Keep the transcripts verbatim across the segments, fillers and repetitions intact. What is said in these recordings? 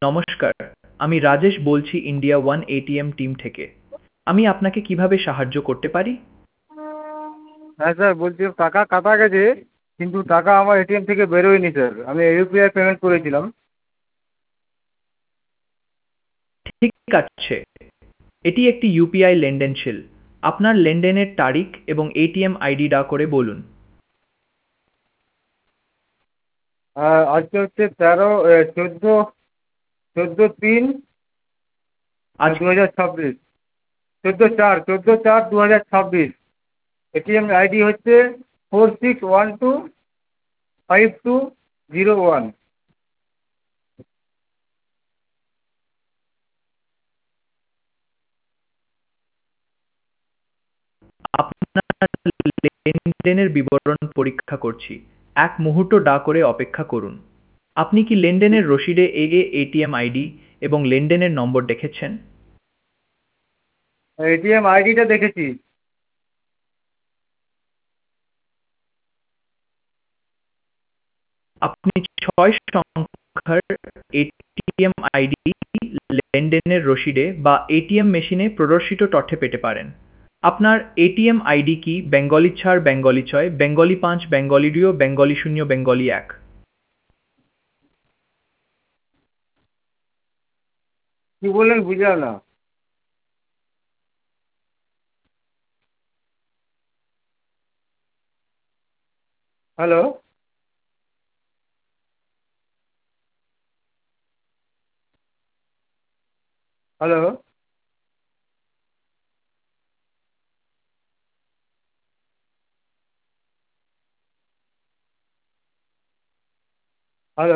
নমস্কার, আমি রাজেশ বলছি ইন্ডিয়া ওয়ান এটিএম টিম থেকে। আমি আপনাকে কিভাবে সাহায্য করতে পারি? হ্যাঁ স্যার, বলছি টাকা কাটা গেছে, কিন্তু টাকা আমার এটিএম থেকে বেরোয়নি স্যার। আমি ইউপিআই পেমেন্ট করেছিলাম। ঠিক আছে, এটি একটি ইউপিআই লেনদেনশীল। আপনার লেনদেনের তারিখ এবং এটিএম আইডি দয়া করে বলুন। আর আজকে হচ্ছে তেরো চোদ্দো চোদ্দো তিন আজ দু হাজার ছাব্বিশ চোদ্দো চার চোদ্দো চার দু হাজার ছাব্বিশ। এটিএম আইডি হচ্ছে four six one two five two zero one. আপনার লেনদেনের বিবরণ পরীক্ষা করছি। এক মুহূর্ত দয়া করে অপেক্ষা করুন। আপনি কি লেনদেনের রসিদে এগে এটিএম আইডি এবং লেনদেনের নম্বর দেখেছেন? এটিএম আইডিটা দেখেছি। আপনি ছয় সংখ্যার এটিএম আইডি লেনদেনের রসিদে বা এটিএম মেশিনে প্রদর্শিত তথ্যে পেতে পারেন। আপনার এটিএম আইডি কি বেঙ্গলি চার, বেঙ্গলি ছয়, বেঙ্গলি পাঁচ, বেঙ্গলি দুই, বেঙ্গলি শূন্য, বেঙ্গলি এক? কি বললেন বুঝলাম না। হ্যালো। হ্যালো। হ্যালো।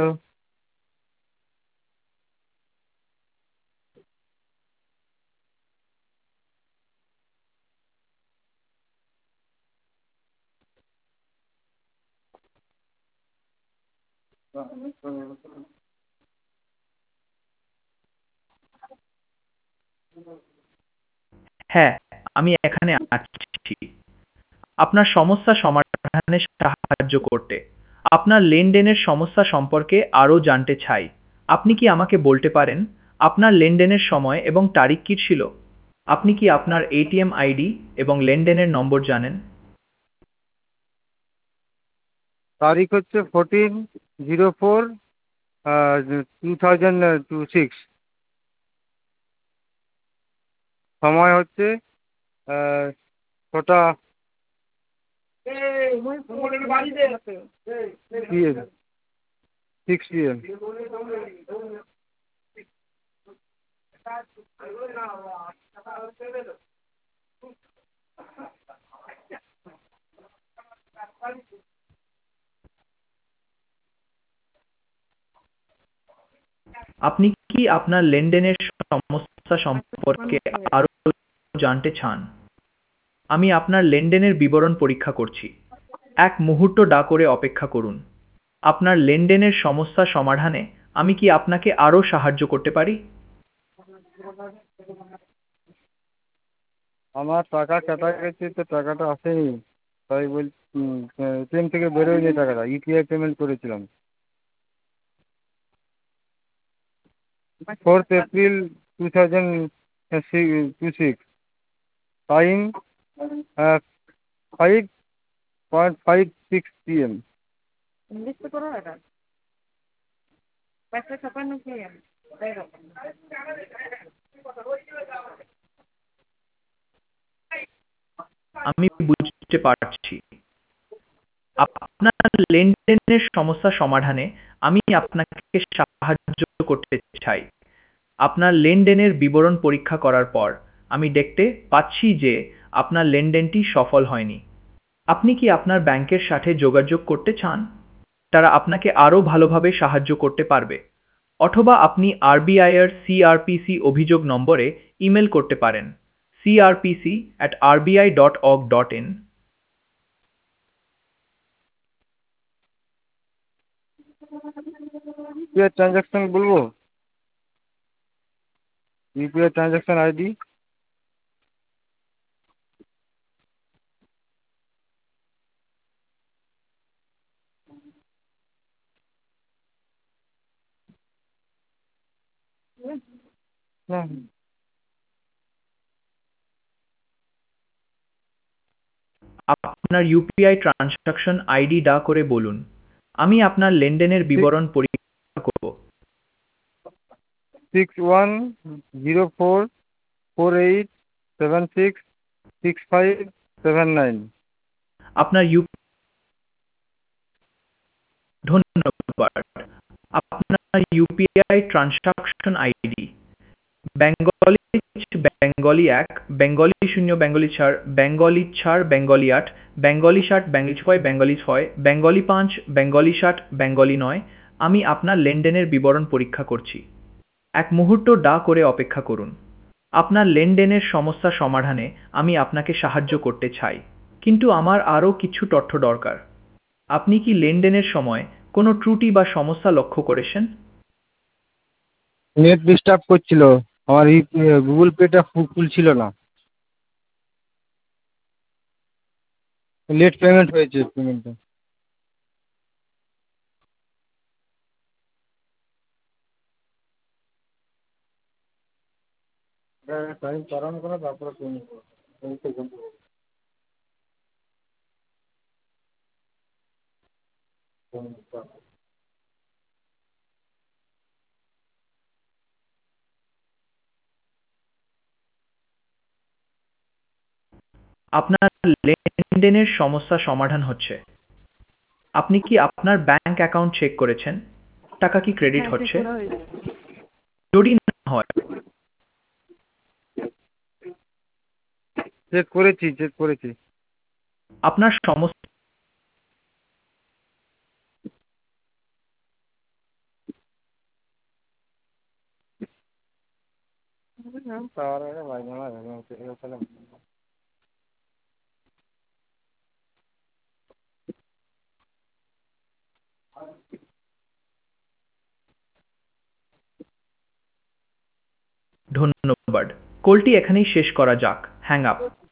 হ্যাঁ, আমি এখানে আছি আপনার সমস্যা সমাধানে সাহায্য করতে। আপনার লেনদেনের সমস্যা সম্পর্কে আরও জানতে চাই। আপনি কি আমাকে বলতে পারেন আপনার লেনদেনের সময় এবং তারিখ কী ছিল? আপনি কি আপনার এটিএম আইডি এবং লেনদেনের নম্বর জানেন? তারিখ হচ্ছে fourteen zero four two thousand two six. সময় হচ্ছে ছটা পিএম, সিক্স পিএম। আপনি কি আপনার লেনদেনের সমস্যা সম্পর্কে আরও জানতে চান? আমি আপনার লেনদেনের বিবরণ পরীক্ষা করছি। এক মুহূর্ত দয়া করে অপেক্ষা করুন। আপনার লেনদেনের সমস্যা সমাধানে আমি কি আপনাকে আরও সাহায্য করতে পারি? আমার টাকা কাটা গেছে, তো টাকাটা আসেনি। তাই বলছি এটিএম থেকে বেরোয়নি টাকাটা। ইউপিআই পেমেন্ট করেছিলাম। Fourth April two thousand two six. Time five point five six PM. আমি বুঝতে পারছি। আপনার লেনদেনের সমস্যা সমাধানে আমি আপনাকে সাহায্য করতে চাই। আপনার লেনদেনের বিবরণ পরীক্ষা করার পর আমি দেখতে পাচ্ছি যে আপনার লেনদেনটি সফল হয়নি। আপনি কি আপনার ব্যাংকের সাথে যোগাযোগ করতে চান? তারা আপনাকে আরও ভালোভাবে সাহায্য করতে পারবে। অথবা আপনি আরবিআই এর সিআরপিসি অভিযোগ নম্বরে ইমেল করতে পারেন CRPC at RBI dot org dot in. UPI transaction বলবো? ইউপিআই ট্রানজাকশন আইডি না, আপনার ইউপিআই ট্রান্সাকশন আইডি দয়া করে বলুন। আমি আপনার লেনদেনের বিবরণ পরীক্ষা করব। Six one zero four four eight seven six six five seven nine. আপনার ইউ ধন্যবাদ। আপনার UPI transaction ID Bengali Bengali এক, বেঙ্গলি শূন্য, বেঙ্গলি চার, বেঙ্গলি চার, বেঙ্গলি আট, বেঙ্গলি ষাট, বেঙ্গলি ছয়, বেঙ্গলি ছয়, বেঙ্গলি পাঁচ, বেঙ্গলি ষাট, বেঙ্গলি নয়। আমি আপনার লেনদেনের বিবরণ পরীক্ষা করছি। এক মুহূর্ত দা করে অপেক্ষা করুন। আপনার লেনদেনের সমস্যা সমাধানে আমি আপনাকে সাহায্য করতে চাই, কিন্তু আমার আরও কিছু তথ্য দরকার। আপনি কি লেনদেনের সময় কোনো ত্রুটি বা সমস্যা লক্ষ্য করেছেন? নেট ডিস্টার্ব করছিল, আমার এই গুগল পেটা খুলছিল না, লেট পেমেন্ট হয়েছে পেমেন্টটা। টাইম পারানো করে তারপরে পেমেন্ট করবো। আপনার লেনদেনের সমস্যা সমাধান হচ্ছে। আপনি কি আপনার ব্যাংক অ্যাকাউন্ট চেক করেছেন? টাকা কি ক্রেডিট হ্যাঁ, চেক হচ্ছে? করা হয়েছে। যদি না হয়, চেক করেছি চেক করেছি। আপনার সমস্যা পাওয়ার আগে বাজনা। ধন্যবাদ। কলটি এখানেই শেষ করা যাক। Hang up.